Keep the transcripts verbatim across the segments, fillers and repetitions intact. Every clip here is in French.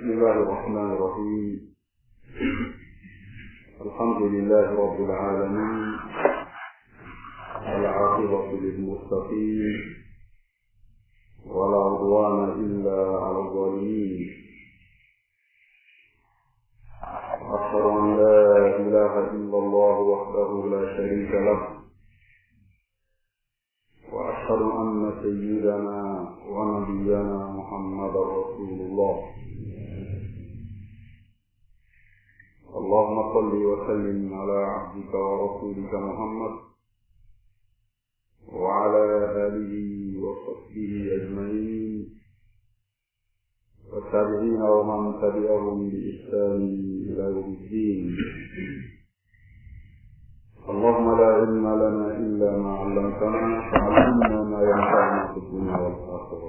بسم الله الرحمن الرحيم. الحمد لله رب العالمين، العاقبة للمتقين، ولا عدوان إلا على الظالمين. أشهد أن لا إله إلا الله وحده لا شريك له، وأشهد أن سيدنا ونبينا محمد رسول الله. اللهم صل وسلم على عبدك ورسولك محمد وعلى آله وصحبه أجمعين والتابعين ومن تبعهم بإحسان إلى يوم الدين. اللهم لا علم لنا إلا ما علمتنا، فعلمنا ما ينفعنا في الدنيا والآخرة.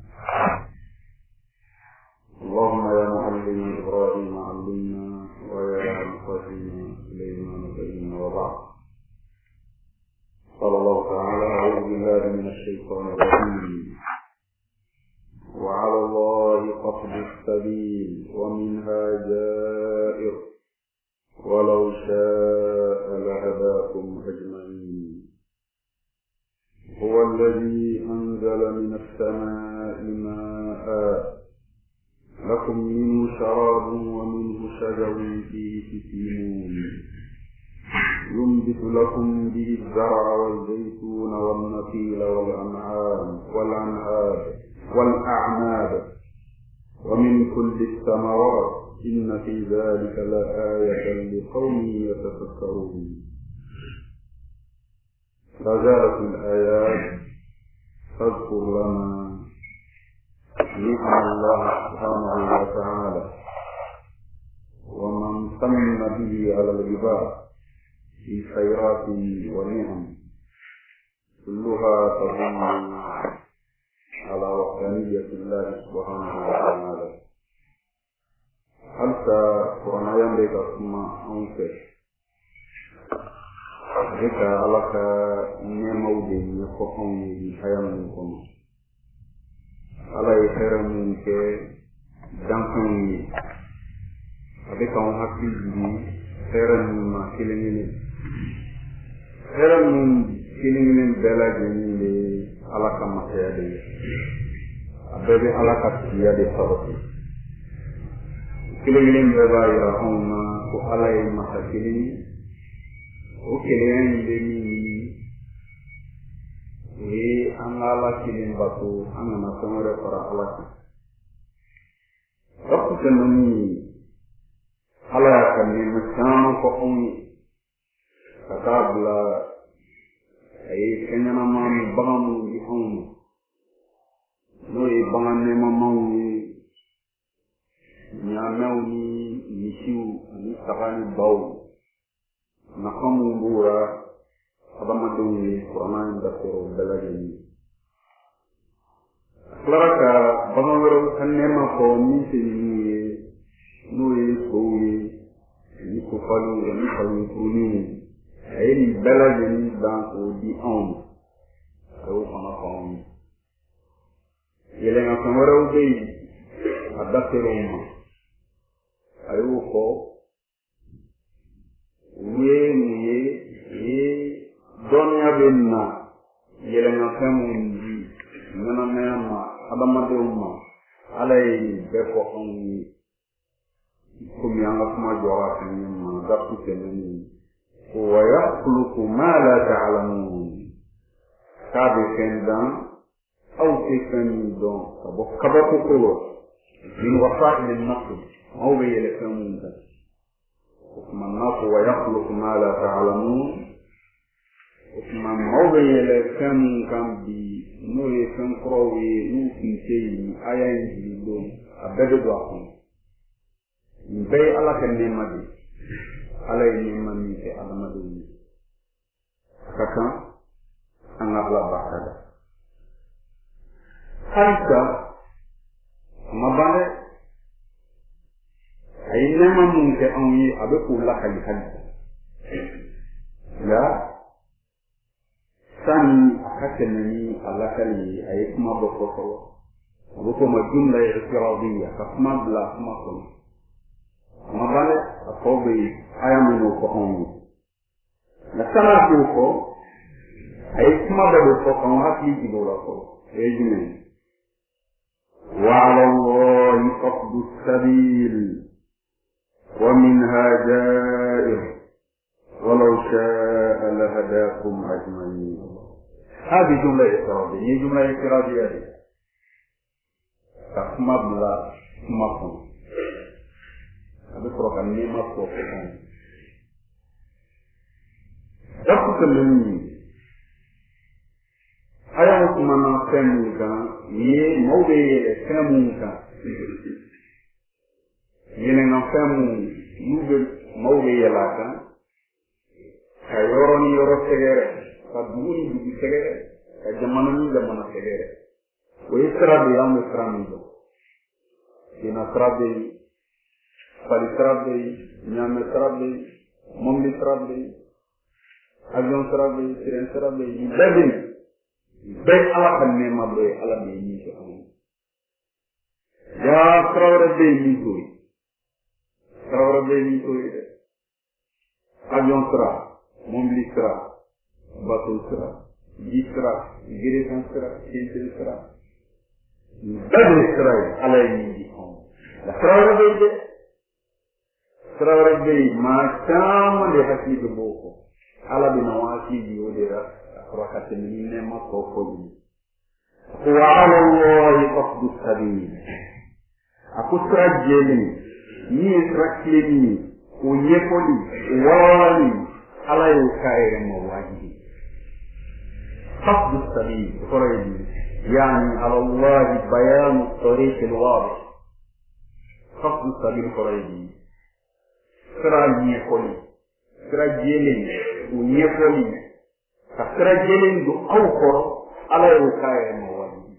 اللهم يا معلم إبراهيم علمنا، ويا مفهم سليمان فهمنا، وبعد. قال الله تعالى: أعوذ بالله من الشيطان الرجيم. وعلى الله قصد السبيل ومنها جائر ولو شاء لهداكم أجمعين. هو الذي أنزل من السماء ماء لكم منه شراب ومنه شجر فيه تسيمون، ينبت لكم به الزرع والزيتون والنخيل والأنعام والعناب والأعناب ومن كل الثمرات، إن في ذلك لآية لقوم يتفكرون. فزالت الآيات تذكر لنا نعم الله سبحانه وتعالى ومن امتن به على العباد في خيرات ونعم، كلها تدل على وحدانية الله سبحانه وتعالى. حتى قرآن يملك اسماء أنفس ذكر لك نموذج يقوم بحياتكم على خيرهم كدانكم أبيكم حقيقي خيرهم ما كلمين خيرهم كلمين بلاجين على كما سيادي أبي على كسيادي صرفي كلمين بلاجين وعلى ما كلمين وكلمين بني we an ala kilin batu an na samare fara alaki rakku nani ala kan ni masama ko on katabla ay kenyana ma mi bagamu di on no e bangane ma mawi nya nawni ni siu ni tabani baw na kamu bura abama doni Qur'an da ko dalali claraka bamawero kanema ko miti ni nuyi kowi ni ko falu ni falu kuni ay dalali ni dan ko di on ko fama ko yele na kamara ubi adakero ma ayu ko uye ni ye donya benna yelenga famundi nana mema adama deuma alay beko ongi kumi anga kuma jora kanima dafu teneni wa yakhluqu ma la ta'lamun kabe kendan au tekani don kabo kabo ko min wafa'i min naqd au be yele famunda kuma nako wa yakhluqu ma la ta'lamun ma mawbe yele kan kan bi no ye kan krowe nu kinse ayan di do abede do akon be ala kan ne madi ala ni mani ke adama do ni kaka an abla bakada halka mabare ayna mamun ke anwi abe kula kali kali ya sani akatemeni alakali ayi kuma bɔkɔkɔrɔ وكما جملة اعتراضية فاسمع بلا اسمع كنا ما بالك أصوبي أيامنا وفقهم نسمع فوقه أي اسمع بفقهم هاتي جبولكم يجمعين وعلى الله قصد السبيل ومنها جائر ولو شاء لهداكم أجمعين. هذه جملة اعتراضية هي جملة اعتراضية تسمى بلا سمكم أذكرك أني ما صوفكم دفت مني أيام كمانا سموكا يه موبي سموكا يننا سمو يوبي موبي يلاكا كيوروني يورو سجره كدوني بيجي سجره كجمانني جمانا سجره ويسرابي يوم يسراميدو ينسرابي فالسرابي نيامسرابي مملسرابي أجنسرابي سيرنسرابي يبدين بيت على كنما بي على بيني كمان يا سرور بيني توي سرور بيني توي أجنسرا مملسرا باتوسرا جيسرا جيرسرا كينسرا بدر إسرائيل على يديهم. سرور بيجي سرور بيجي ما كان لحكي ببوكو على بنواسي بيوديرا ركعت من ما توفوني. وعلى الله قصد السبيل. أكثر جيلي يسرقني ويقولي ووالي على يكاير مواجهي. قصد السبيل فريدي يعني على الله بيان الطريق الواضح. قصد السبيل فريدي سرا يقولي سرا جيلي ويقولي سرا جيلي دو أوكر على يكاير مواجهي.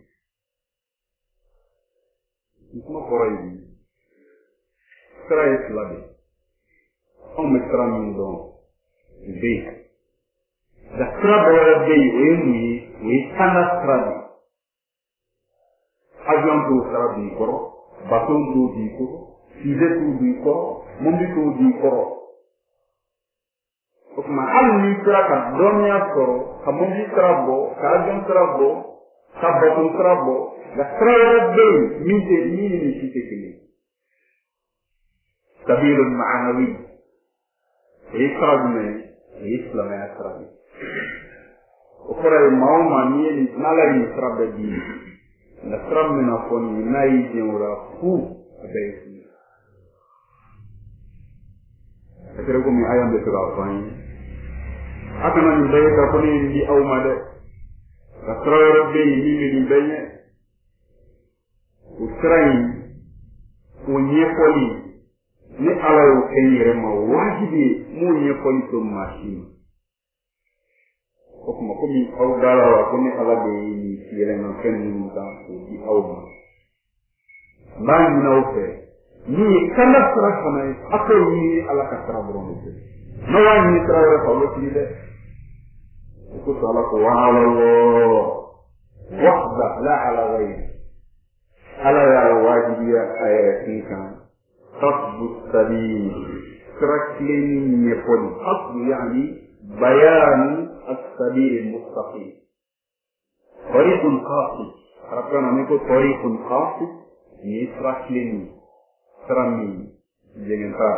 اسمه فريدي سرا إسلامي أم سرا من دون البيت da strada era bem ele e está na estrada avião do estrada de coro batom do de coro fizer tudo de coro mundo tudo de coro o que mais ali será que domina coro a mundo trabo avião trabo a batom trabo da estrada bem minte mini fique aqui سبيل معنوي إكرامي إسلام إكرامي وفرع ماوما نيلي نالي سرابدي نسراب من أفوني ناي جنورا فو أبيسي أتركم من آيام بسرعة فاين أكنا نبايك أفوني نجي أو مدى نسراب ربي نيلي نبايك وسرعين ونيفولي ni ala yo kenyere ma wajibi mu nyefoli to machine okuma komi aw dala wa komi ala be ni yele na kenni ta ko di awma man na ofe ni kana sura kana ato ni ala ka sara borom ni no wa ni sara wa ko ti de ko sala ko wa ala wahda la ala ghayr ala ya wajibi ya ayati قصد السبيل تركلين يقول قصد يعني بيان السبيل المستقيم طريق قاصد ربنا نقول طريق قاصد يتركلين ترمي جنتا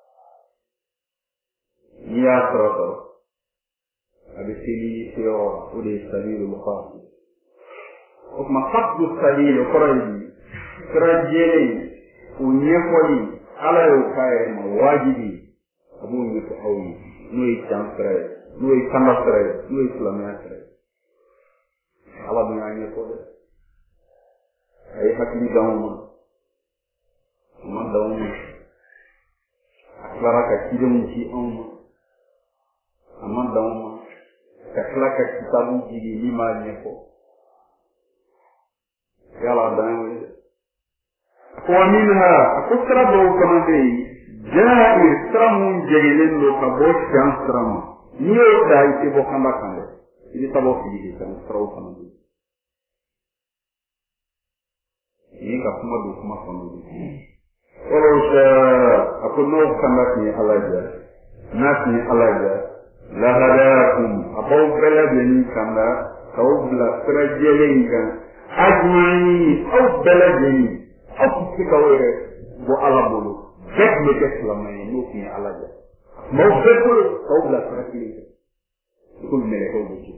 يا ترى أبسيلي سيرا ولي السبيل القاصد وكما قصد السبيل قريب ترجلين ونيفولي على يوكاير مواجبي أبو يتحوي نوي تانسري نوي تانسري نوي سلاميسري على بنيان يقول أي حكي داوما ما داوما أكلارك كيدم شي أوما أما داوما كأكلارك كتابو جيجي لما نيكو يلا داوما ومنها أكثر كما بي جاء إسرام جيلين لو كبوش كان إسرام نيو داي تبو كما كان إذا تبو فيه كان إسرام كما بي ni ka kuma do kuma kono wala sha akono kamati alaja nasi alaja la hadakum abaw bela beni kanda kawbla trajelenga ajmani aw bela beni aw tikawere bo alabulu dek me dek la may no fi alaja mo fekul kawbla trajelenga kul mele ko ci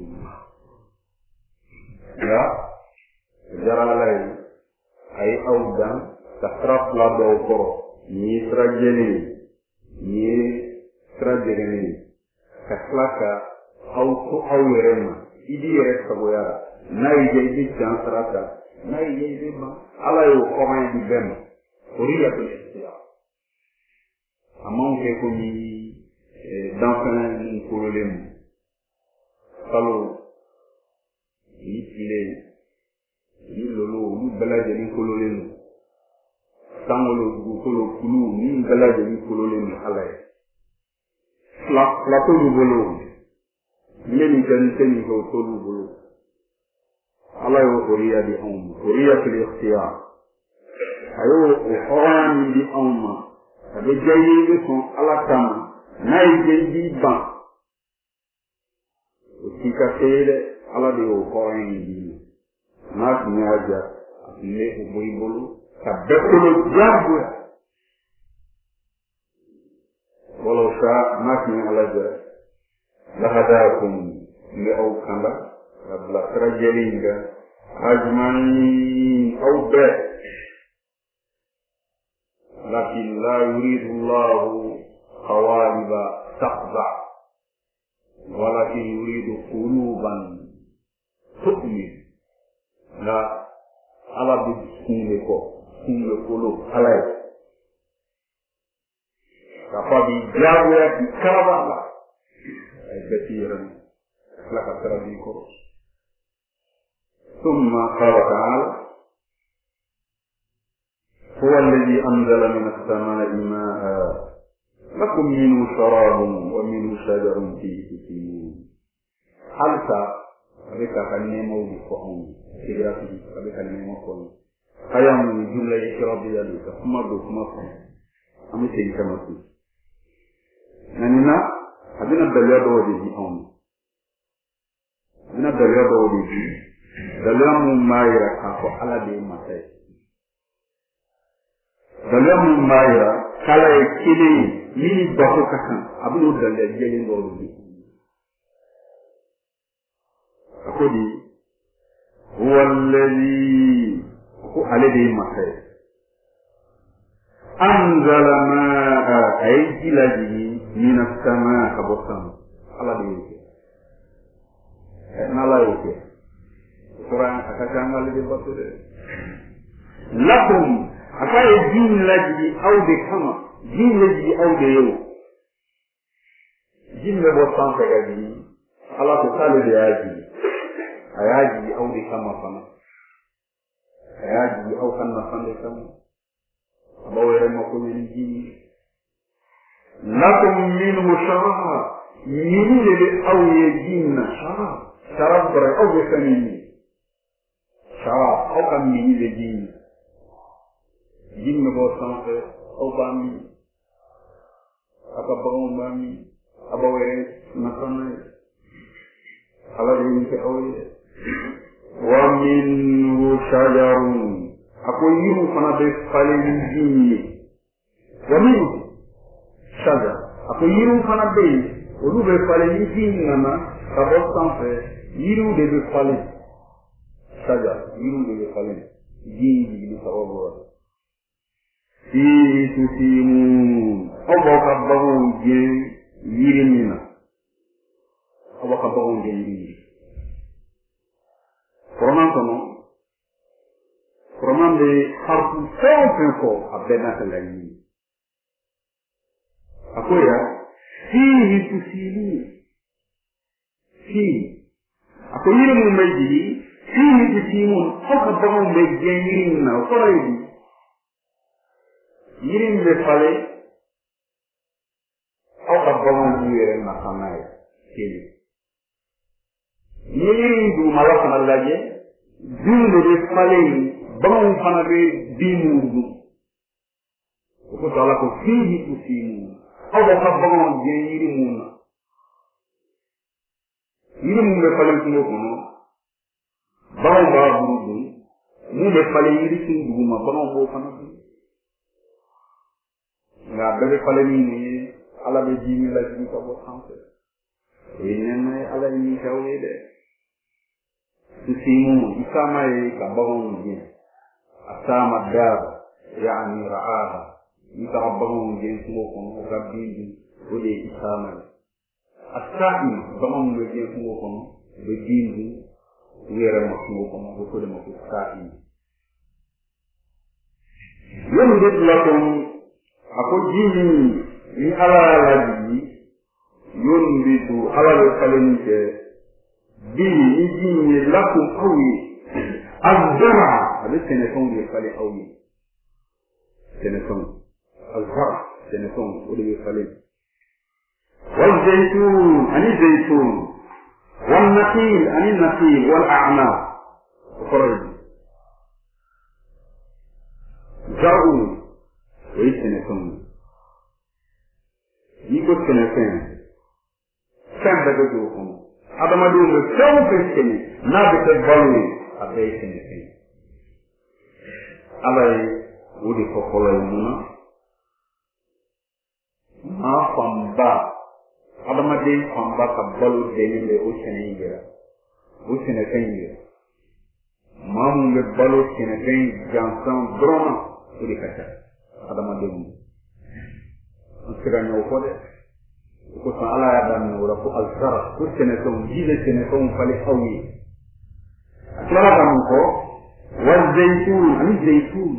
ya jaralay ay awdan tatraf la do ko ni trajeli ni trajeli kaslaka au ko awrema idi yere saboya nay je di chansrata nay je di ma ala yo ko may di bem oriya ko estia amon ke ko ni d'enfant ni ko lem salo ni ile ni lolo ni balaje ni ko lem tangolo du kolo kulu ni balaje ni ko lem ala la la to du bolo ni kan tani ko to du bolo ala yo oriya di hum oriya fil ikhtiyar ayo o horan di umma abe jayi bi ko ala tam nay jendi ban o tika tele ala de o horan di nas nyaja ne o boy bolo ka bekolo jabu wala sa nas ni ala ja la hadakum li aw kala rabla trajelinga ajmani aw ba lakin la yuridu Allah qawaliba taqza walakin yuridu quluban tu'min la ala bi kunle ko kunle kolo ala kafabi jabu ya kala كثيرا لك تربي كروس ثم قال تعالى هو الذي أنزل من السماء ماء لكم منه شراب ومنه شجر فيه تسيمون حلتا بك كنيمو بفعون سيراتي بك كنيمو فعون قيام جملة إشرابية لك كما دو كما فعون أمي سيكا مسي نانينا adina dalya do de di on adina dalya do de di dalya mu mayra ka ko ala de matay dalya mu mayra kala e kili ni do ko kakan abulo dalya jeli do di akodi huwa alladhi ko ala de matay anzala ma ayjilaji من السماء كبصم على ديوك نالا يوك قرآن أكاكام على ديوك لكم أكاي دين لجي أو دي كما دين لجي أو دي يو دين لبصم كجي على تسالي دي آجي أياجي أو دي كما فنا أياجي أو كنا فنا كما أبوي رمكم من دين لكم منه شراب من أو يجين شراب شراب بري أو بسميني شراب أو كم من يجين جين بوسانك أو بامي أكبرون بامي أبوي نصنع على ذلك أوي ومنه شجر أقول يوم فنا بفعل الجين ومنه shaja ako yiru fana be olu be fale ni fin nana ka bo sanfɛ yiru de be fale shaja yiru de be fale jin jigili sababu la fi tusimu aw b'aw ka baganw gɛn yiri min na aw b'aw ka baganw gɛn yiri kɔrɔman kɔnɔ kɔrɔman bɛ harifu fɛn o fɛn fɔ a bɛɛ n'a ka laɲini akoya fihi tusilun fihi akoyire mu majidi fihi tusimun haka bago majjen yirin na korayi yirin be fale haka bago yire na kanaye kili yirin du malaka laje dun de fale bangon fana be bimu ko tala ko fihi tusimu aw da ka bangon je yiri mun yiri mun be falen ko kono bangon ba buru mu be falen yiri ki duguma bangon bo fana nga be falen ni ala be jimi la jimi ko bo sanse inen ala ni tawle de tusimu isama e ka bangon je asama dar yani ra'aha يتربون جنسوكم وغبين ولي إساما السائل ضمن جنسوكم بجين غير مخلوقكم وكل مخلوق السائل ينبت لكم أقول جيني من على الذي ينبت على الكلمة به يجيني لكم قوي الزرع هذا سنكون يخلي قوي سنكون الزرع سنكون ولي خليل والزيتون عن الزيتون والنخيل عن النخيل والأعناب وخرج زرعوا ويسنكون يكون سنكون كم بدوكم هذا ما دون سوف يسكن نابت البلوي أبي سنكون أبي ودي فقول المنا ma famba adamaden famba ka balo deni le o sene yira o sene kan yira ma mun be balo sene kan jansan drona o de kata adamaden o sira nyaw ko de ko sa ala ya dan no ko alzara ko sene ko jile sene ko fali hawi aklara kan ko wal zaytun ani zaytun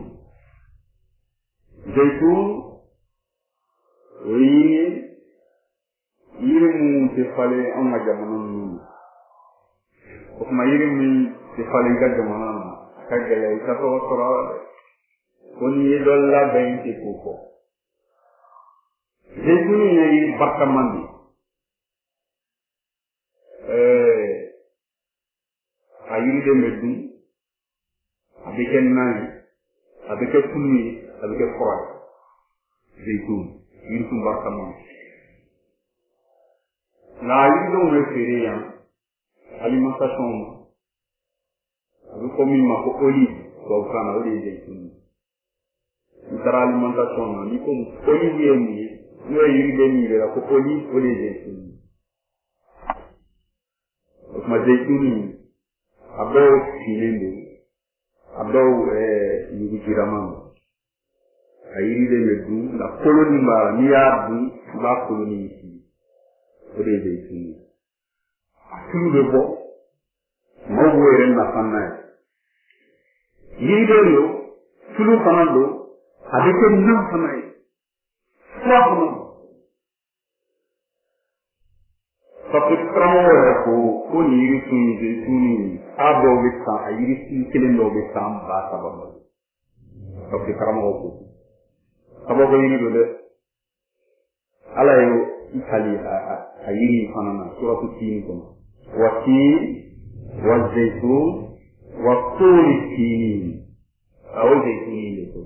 zaytun oui yiri mu te fale an ga jamana nu ko kuma yiri mu te fale ga jamana na ka gele ka to sora ko ni do la ben ti ko ko je tuni ni barkamandi eh ayiri de medu abike nani abike kuni abike fora zeitun yiri tum barkamandi na yiri do me fere ya alimentation abu komi ma ko olive ko kana olive zeitun itara alimentation ni ko olive ni no yiri de ni la ko olive olive zeitun ma zeitun abo filende abo eh yiri jiraman ayiri de medu la colonie ma ni ya bu la colonie ode de ti asulu de bo mo were na fanna yiri de yo sulu fanando adeke nam fanna kwa ko sapu tramo ko ko yiri tuni de tuni abo wita ayiri ti kelen do be sam ba sababa sapu tramo ko sababa yiri do de ala yo Italy ayiri fanana suratu tin kono wati wazaytun wa turi tin aw zaytun ko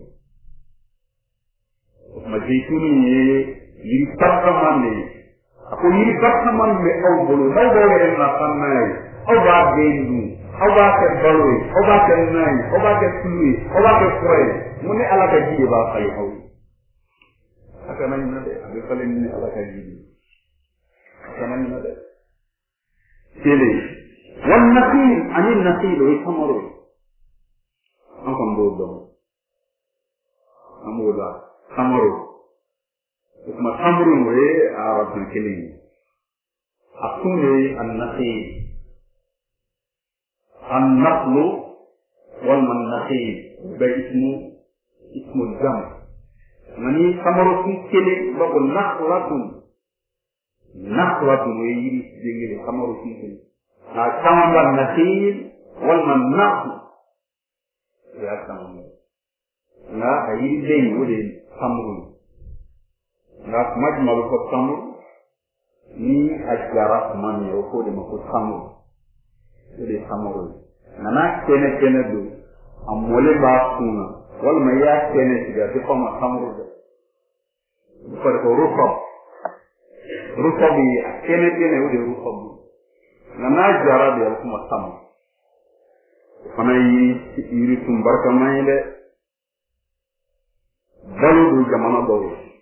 ma zaytun ni yiri takamane ako yiri takamane aw bolo aw bolo na fanay aw ba bendu aw ba ke baloi aw ba ke nay aw ba ke tui aw ba ke koy mune ala ka jiye ba fay aw aka nañ na de be falen ni ala ka jiye كمان هذا كله والنخيل عن النخيل والثمر أنكم بودهم أمودا ثمر وكما ثمر وهي عرفنا كلمة أكون النخيل النخل والمنخيل باسمه اسم الجمع يعني ثمر في كلمة بقول نخلة نخلة ويجري جيل ثمر فيه ثمر النخيل والمنخل يا ثمر لا يجري جيل ولي ثمر لا مجمل الثمر ni أشجار من يأكل مكو ثمر ولي ثمر نانا كنا كنا دو amole ba kuna wal ma ya kene tiga te fama samru de par ko rufa rufa bi kene kene o de rufa bi na na jara de kuma sam fana yi yiri tum barka may de balu du jamana do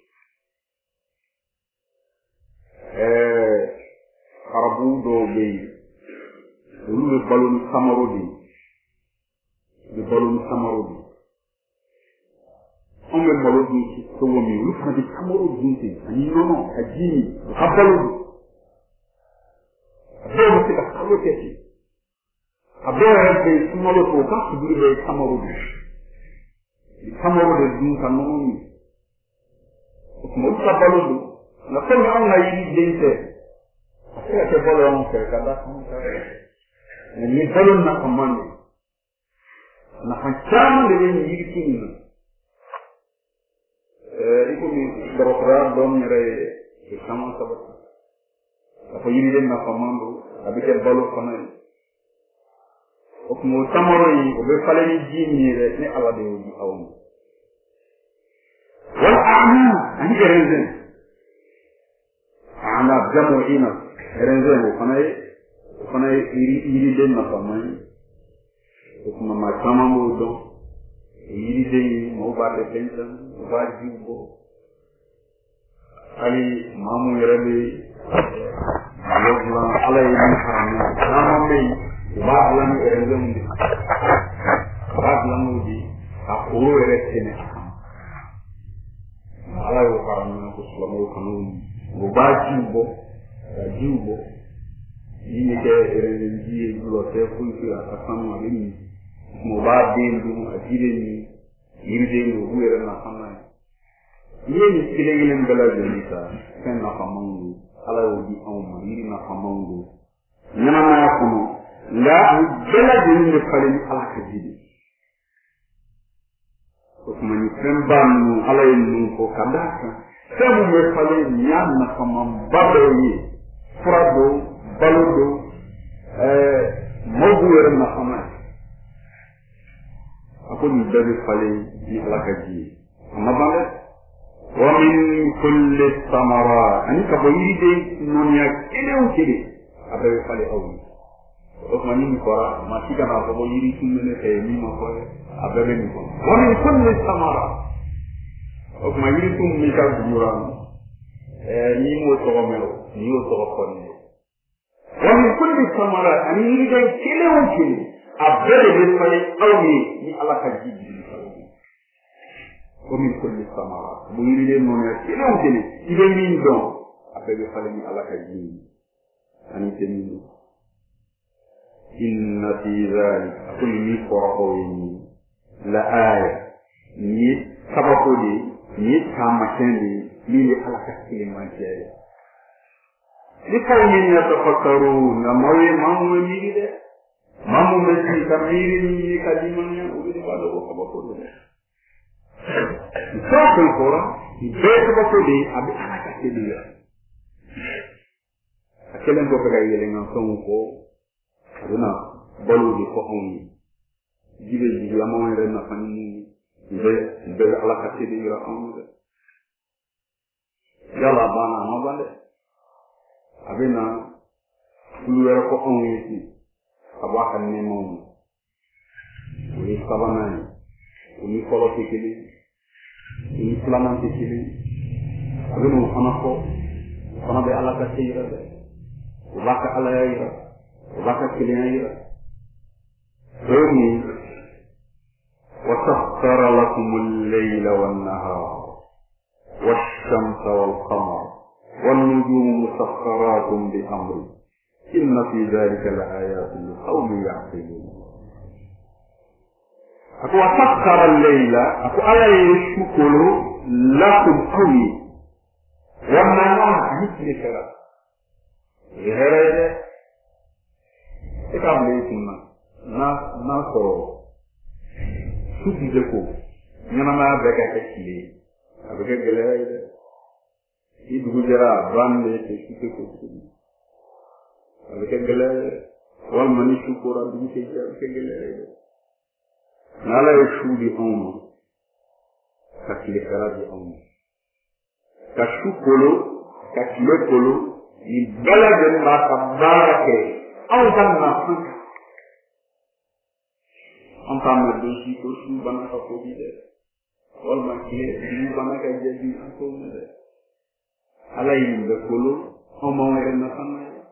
eh arabu do be lu balu samaru di di balu samaru di on me balu di to womi lu fa di samaru di ani no no ajini habalu do mo ti ka samaru ke ti abo e be samaru to ka su di be samaru di di samaru de dun kan no ni mo ta balu do na ko mi on na yi di de Así que por lo que cada cosa ni solo na comando na hancham de ni yirkin eh iko mi doktora dom re sama sabat apa yiri den na comando abike balu fana ok mo tamoro yi o be fale ni jini re ni ala de yi awon wal a'ma ani gerenzen ana jamu ina Renzen fanay fanay iri iri den na famay kuma ma chama mo do iri den mo ba de pension ba jibo ali mamu yarabe yobla ala yi hamna chama me ba ala ni renzen di ba ala mo di a ko ere tene ala yo hamna ko slamo kanu mo ba jibo Jubo, ini ke energi blote kunci atasan ini, mobile dulu, ajire ni, iri dulu, buat na sama. Ini ni kile kile mbela jenisa, kan na kamangu, ala uji auma, iri na kamangu. Nana na kuno, la mbela jenisa kali ni ala kajidi. Kusmani kembanu ala ini ko kadaka, semu mbela nian na kamang badoyi. Furado, baludo, eh, mogu yere na xama ako ni dabi fale ni alakaji amma bale wa min kulli samara ani ka boyiri de nonya kene o kede abe fale awu o ma ni ko ra ma tika na ko boyiri sunne te ni ma ko abe ni ko wa min kulli samara o ma yiri tum mi ka dura eh ni mo to ko melo ni o to ko ni wa min kulli samara ani ni de kele o kede abele be fale awni ni alaka jibi wa min kulli samara bu yiri de non ya kele o kede ibe min don abele fale ni alaka jibi ani teni inna fi dhalika kulli qawmin la aya ni sababu ni ni kama kendi ni alaka kile manjaya ni kawni ya tafakkaru na mawe mamu ni de mamu mesi kamiri ni kalimanya uli bado ko sababu de sasa kora be sababu de abi alaka kile akelen ko pega yele ngam sonko aduna balu di ko on jibe jibe amon ren na fani be be ala ka tedi ra on de yalla bana no bande abina kulu wera ko on yi abaka ne mo ni sabana ni kolo tikili ni plana tikili abino anako ana be ala ka tedi ra وباك على يرى وباك كلنا يرى ثاني وسخر لكم الليل والنهار والشمس والقمر والنجوم مسخرات بأمره إن في ذلك لآيات لقوم يعقلون أكو وسخر الليل أكو على يشكل لكم قوي والنهار مثل كذا Iherede eka mletima na na so subi deko nyana ma beka kekile abeke gelede idu jara bande te site ko abeke gelede wal mani shukura du ke jara ke gelede ala ye su di anw ma ka tilefɛla di anw ma ka su kolo ka tile kolo nin bɛɛ lajɛlen b'a ka baara kɛ anw ka nafan kan an t'a mɛn don si ko su bana ka ko bi dɛ walima tile su bana ka jɛ bi an t'o mɛn dɛ ala ye nin bɛɛ kolo anw b'anw yɛrɛ nafa na ye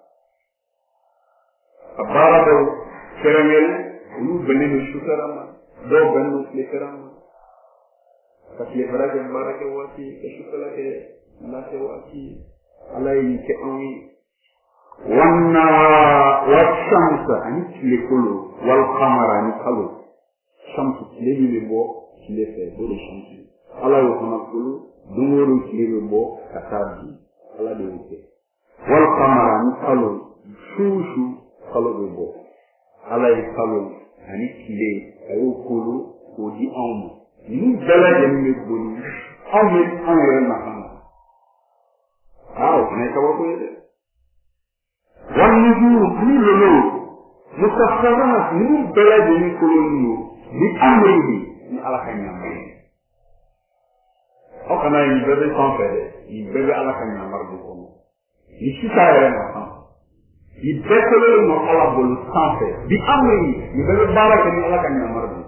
ka baara dɔw kɛrɛnkɛrɛn olu bɛnnen don sufɛla ma dɔw bɛnnen don tilefɛla ma ka tilefɛla kɛ baara kɛ waati ka sufɛla kɛ lafiya waati ala ye nin kɛ anw ye wanna washamsa ani tile kolo wal qamara ani kalo shamsu tile min bɛ bɔ tile fɛ o de shamsu ala y'o fana kolo don o don tile bɛ bɔ ka taa bi ala de y'o kɛ wal qamara ani kalo su su kalo bɛ bɔ ala ye kalo ani tile a y'o kolo k'o di anw ma ninnu bɛɛ lajɛlen bɛ boli anw bɛ anw yɛrɛ nafa na aa o fana ye kabako ye dɛ والنجوم من اللون مسخرات من بلد كله بأمره من على كنيام أو كنا يبدأ كونفرد يبدأ على كنيام مربوطون يشتغل معه يبدأ كله ما على بول كونفرد بأمره يبدأ بارك من على كنيام مربوط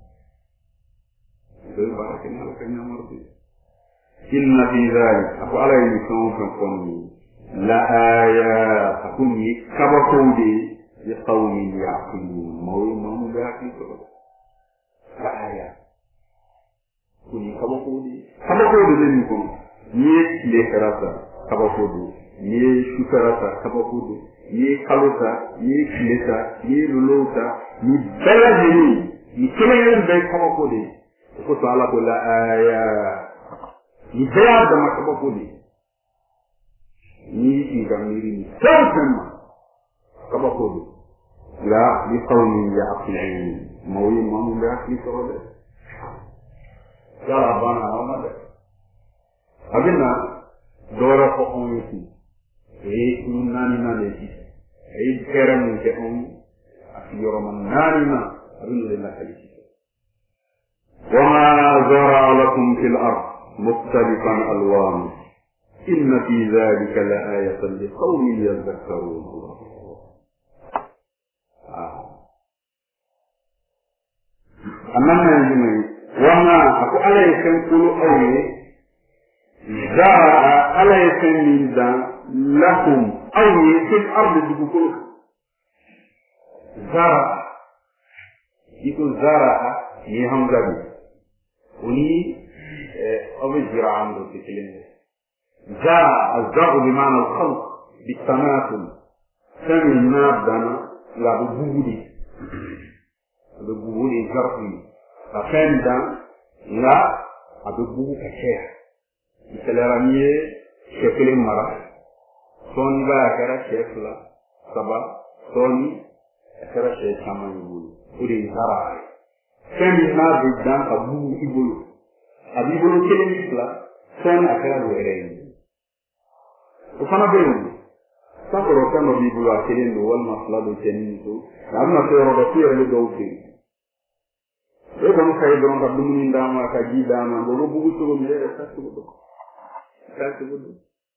يبدأ بارك من على كنيام مربوط إن في ذلك أقول على يكون في قومي la aya akuni kabakode ya qawmi yaqilun mawu mamu da hakiko la aya kuni kabakode kabakode ne ko ni le karata kabakode ni shukarata kabakode ni kalota ni kileta ni lulota ni balajini ni kelen be kabakode ko to ala ko la aya ni bayar da makabakode ni ingamiri ni sana kama kodo la li qawmi yaqilun mawi mamu da ki tole ya bana amada abina dora ko on yi e nani nani ki e keram ke on asiyoro man nani na abin da kalisi wa ma zara lakum fil ard mukhtalifan alwan إن في ذلك لآية لقوم يذكرون أمام الجميع وما أقول على يسن كل أولي زرع على يسن من ذا لكم أولي في الأرض بكل زرع يقول زرع يهم ذبي وني أبي زرع عنده في كلمة جاء الزرع بمعنى الخلق بالتماثل سمي المادة لا ببودي ببودي زرعي فكان دا لا ببودي كشيء مثل رميه شكل مرة صوني با كرا شكلا سبا صوني كرا شيء كمان يقول ودي زرع سمي المادة دا ببودي يقول أبي يقول كلمة مثلا صوني كرا ويرين وفانا بينهم سافروا كانوا بيقولوا أكلين والمصلاد وكنيسو لأننا سيروا بطير لدوكين إذا ما كيدرون قدمين داما كجي داما لو بوجودوا من هذا سافروا سافروا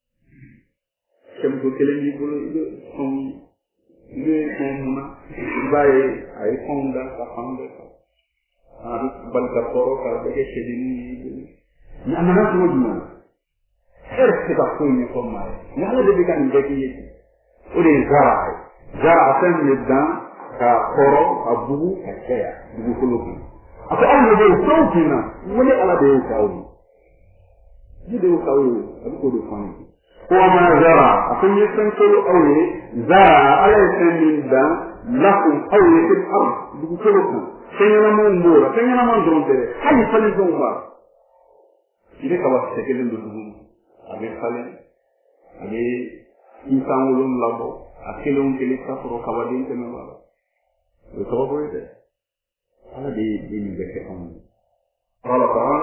كم تكلم يقولوا إذا هم إذا هم باي أي فوندا كفاندا هذا بالكفورو كذا كشديني نعم ناس وجمال إرث تقوين يقوم معي نحن اللي كان ذكي ولي زرع زرع سن الدم كقرو أبوه كشيء أبوه كله أفعل ذي صوتنا ولي على ذي صوت ذي صوت أبوه كله فاني هو ما زرع أفعل يسن كل أولي زرع على سن الدم لكم أولي في الأرض أبوه كله سننا من دورة سننا من دون ترى هل يفعل زوجة إذا كواس تكلم بدون abe falen abe insanwolon labo akelon kele safro kawadin teme wala do to boy de ala de dini beke on qala ta'ala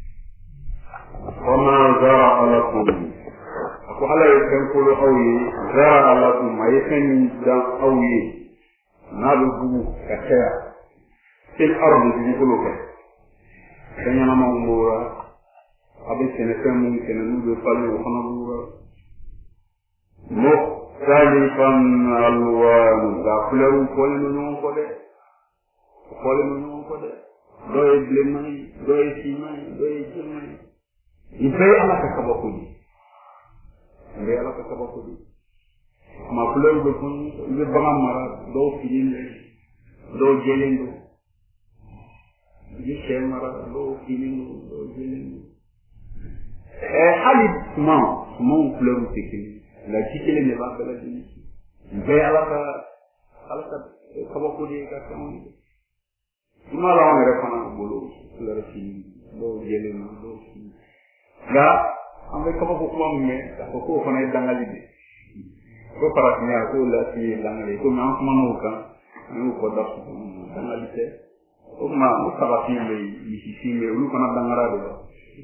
wama zara'a lakum ako ala yakan kulu awyi zara'a lakum aykan da awyi nalu bu kataya fil ardi dugukolo kan fɛn ɲɛnamaw b'ora a bɛ sɛnɛfɛn minnu sɛnɛ n'u bɛ falen o fana b'ora mukhtalifan alwanu nka kulɛriw fɔlen don ɲɔgɔn kɔ dɛ fɔlen don ɲɔgɔn kɔ dɛ dɔ ye bilenman ye dɔ ye finman ye dɔ ye jɛman ye nin bɛɛ ye ala ka kabako de nin bɛɛ ye ala ka kabako de ma kulɛriw bɛ fɔn i bɛ bagan mara dɔw finen don dɔw jɛlen don i bɛ sɛ mara dɔw finen don dɔw jɛlen don ɛɛ hali suman sumanw kulɛriw tɛ kelen nka ci kelen de b'a bɛɛ lajɛlen nin bɛɛ ye ala ka ala ka kabako de ye ka fɛnw ye ima la anw yɛrɛ fana bolo kulɛri fini dɔw jɛlen don dɔw finen nka an bɛ kabako kuma min mɛn k'a fɔ k'o fana ye dangali de ko farafinya k'o lasi ye dangali ye komi an kumana o kan an y'o fɔ da dangali tɛ o tuma o sabafin bɛ yen misifin bɛ yen olu fana dangara de la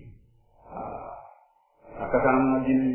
a ka kan an ka diinɛ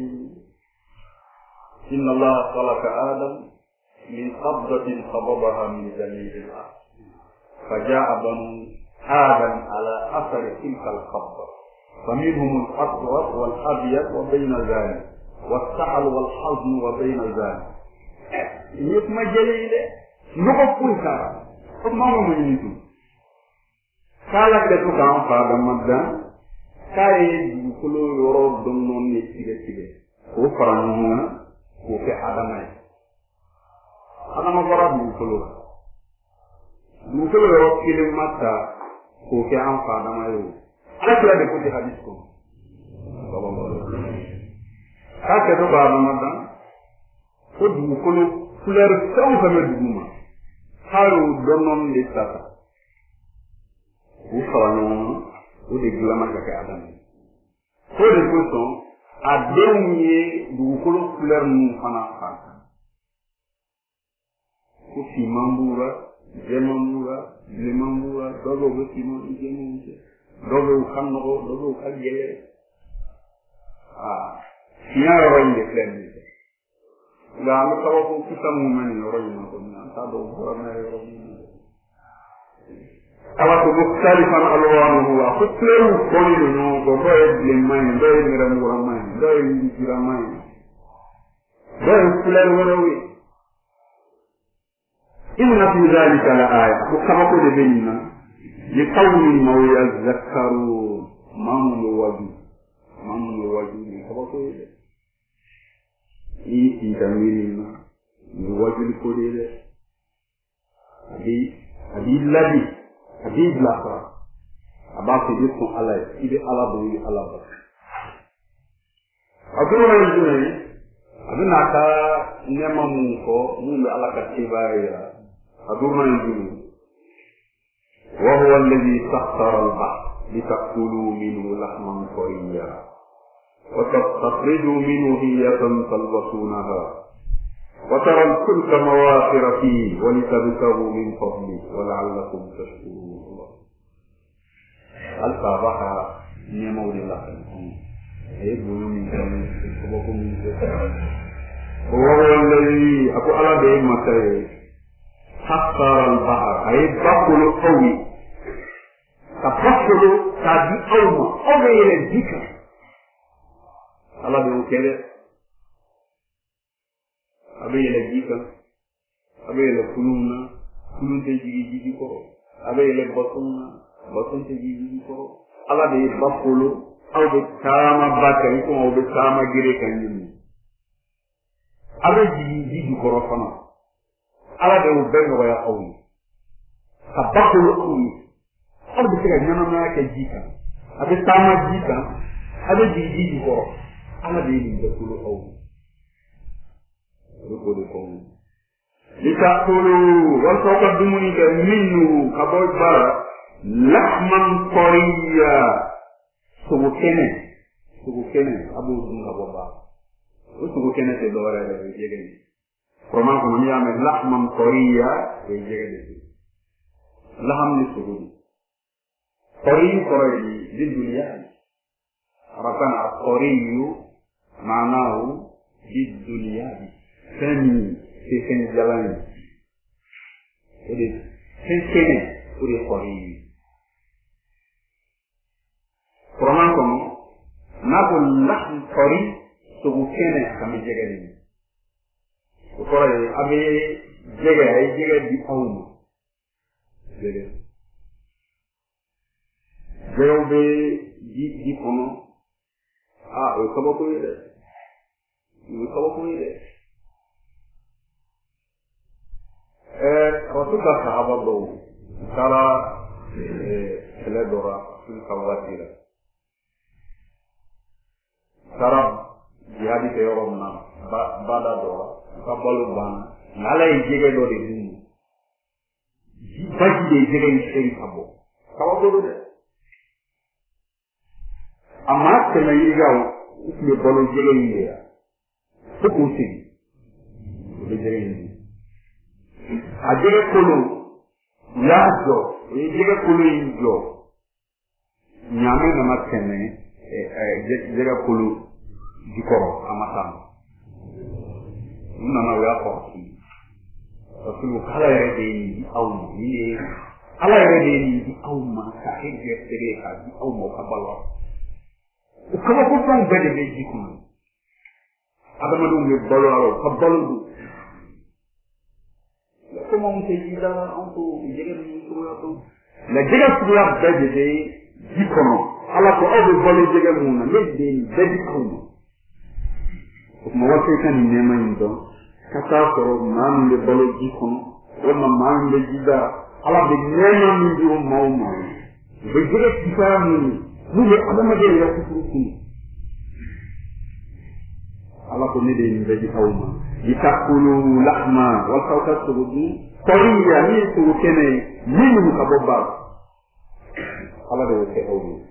inna allaha khalaqa adam min qabdatin qabadaha min jami'il ard faja'a banu adam ala athari tilka al-qabda فمنهم الأسود والأبيض وبين ذلك والسحل والحزن وبين ذلك يسمى جليل نقفل كارا فما هو من يجب كالا كتو كان فادا مدى كاي بكلو يورو دمنون نتيجة تيجة هو فرانونا هو في آدمي آدم برا بكلو بكلو يورو كلمة هو في آن فادا مايو ala kila de kuti hadis ko ka ke do ba ramadan ko du ko no couleur taw fa me duguma haru donon de tata u fawano u de glama ka ka adam ko de ko son a denye du ko no couleur nu fana fa ko fi mambura jemambura lemambura dogo go fi mo jemambura dogo kan no dogo ka gele ah siya ro inde plan ni la am ko ko kitam mo man ro ni ko na ta do ko na ro ni ala ko mukhtalifan alwanuhu wa khutlu qawli no go do e le man do e mira mo man do e jira man do e kula ro wi inna fi dhalika la aya ko kama ko de benina لقوم ما يذكرون من الوجود من الوجود كبقول إيه تميلنا الوجود كله أبي أبي الذي أبي بلافا أبا كذبكم على إذا على بوي على بس أقول ما يجوني أبي ناكا نما منكو من على كتيبايا أقول ما يجوني وهو الذي سخر البحر لتأكلوا منه لحما طريا وتستخرجوا منه هية تلبسونها وترى الفلك مواخر فيه ولتبتغوا من فضله ولعلكم تشكرون الكعبة نمو لله يقولوا من وهو الذي أقول على بهم سخر البحر أي بقل قوي تبقل تابي أوما أوما إلى الذكر الله بيقول كده أبي إلى الذكر أبي إلى كلونا كلون تجيجي جيجي كو أبي إلى بطونا بطون تجيجي جيجي كو الله بيقول أو بكاما باكا يكون أو بكاما جيري كان يمي أبي جيجي جيجي كو رفنا ala de ubenga wa yaomi tabakulu umi ala bisika nyama na ke jika abe tama jika abe jiji ko ala de ni bakulu omi ruko de ko litakulu wal taqaddumuni ka minnu kaboy bara lahman qariya subu kene subu kene abu dunga boba subu kene te do wala de yegeni Roman ko ni ame lahman qariya e jegede laham ni sugudi qari qari di dunia rakan qariyu ma'nahu di dunia seni seni jalan jadi seni pour les foyer. Comment comme n'a pas l'âme foyer sur vous tenez comme jégani. Vous voyez, avec jégani, jégani du homme. Jégani. Jégani di di comment ah euh comment vous voyez comment vous voyez eh Rasulullah sahaba do sala eh ele dora sul kawatira sara jihadi te yorom na ba bada dora ka balu ban nala e jege do de dum baji de jege ni sey sabo kawato de amma kana yigaw ne balu jege ni ya fuku sigi de jege ni ajege kolo yazo ejege kolo injo nyame na makene eh jege kolo dikoro amatam nana ya ko ki asulu kala ya de ni awu ni ala ya de ni awu ma ka hege tere ka di awu mo ka balwa ko ko tan bede be jikunu adama dum le balwa ka balu comment on fait là on peut dire que la diaspora bede de dikono ala ko awu balu jege mun na le de bede ko mo watte kan nema yindo kata ko man le balo jikon wala man le jida ala de nema mi di o mawma be jere tifamu ni le adama de ya ko ko ala ko ne de ni be awma yitakulu lahma wal sawta subudu tariya ni ko kene ni mu ka bobba ala de ko awma